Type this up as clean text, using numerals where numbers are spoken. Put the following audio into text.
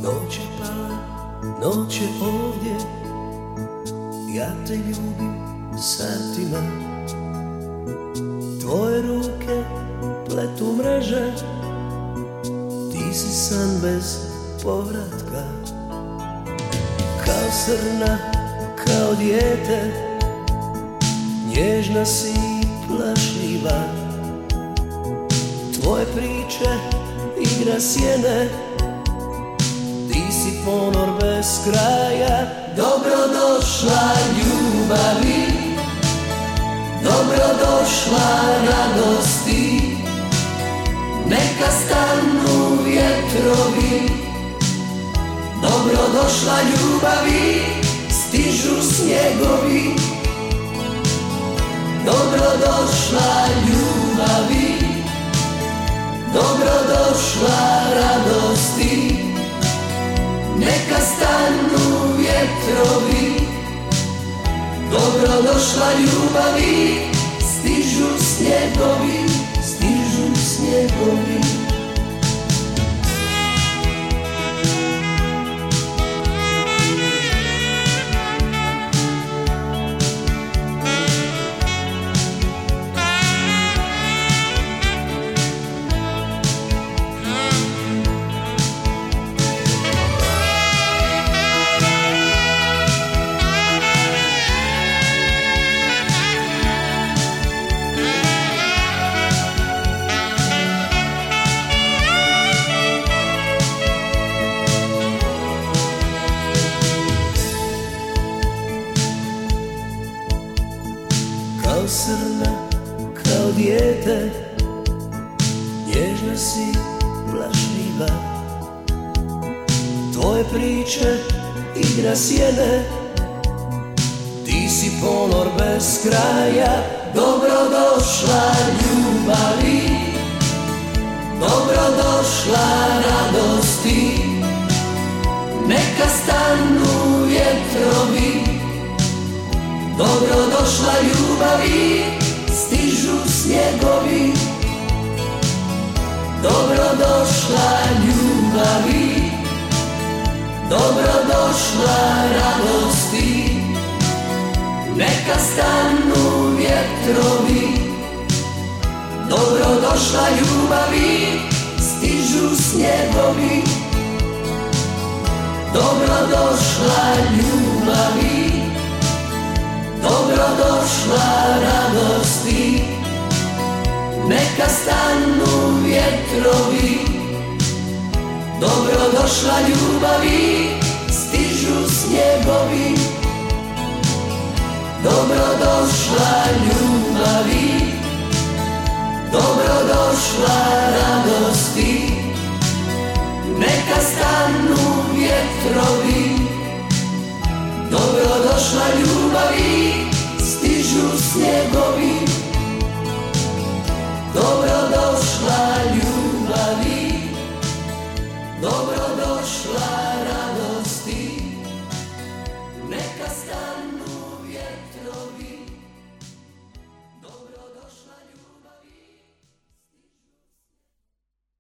Noć je pala, noć je ovdje, ja te ljubim satima. Tvoje ruke pletu mreže, ti si san bez povratka. Kao srna, kao dijete, nježna si i plašljiva. Tvoje priče, igra sjene, ti si ponor bez kraja. Dobrodošla ljubavi, dobrodošla radosti, neka stanu vjetrovi. Dobrodošla ljubavi, stižu snjegovi. Dobrodošla ljubavi, dobrodošla radosti, neka stanu vjetrovi. Dobrodošla ljubavi, stižu snjegovi, stižu snjegovi. Kao srna, kao dijete, nježna si, plašljiva. Tvoje priče, igra sjene, ti si ponor bez kraja. Dobrodošla ljubavi, dobrodošla radosti, neka stanu vjetrovi. Dobrodošla ljubavi, stižu snjegovi. Dobrodošla ljubavi, dobrodošla radosti, neka stanu vjetrovi. Dobrodošla ljubavi, stižu snjegovi. Dobrodošla ljubavi, dobrodošla radosti, neka stanu vjetrovi. Dobrodošla ljubavi, stižu snjegovi. Dobrodošla ljubavi, dobrodošla radosti,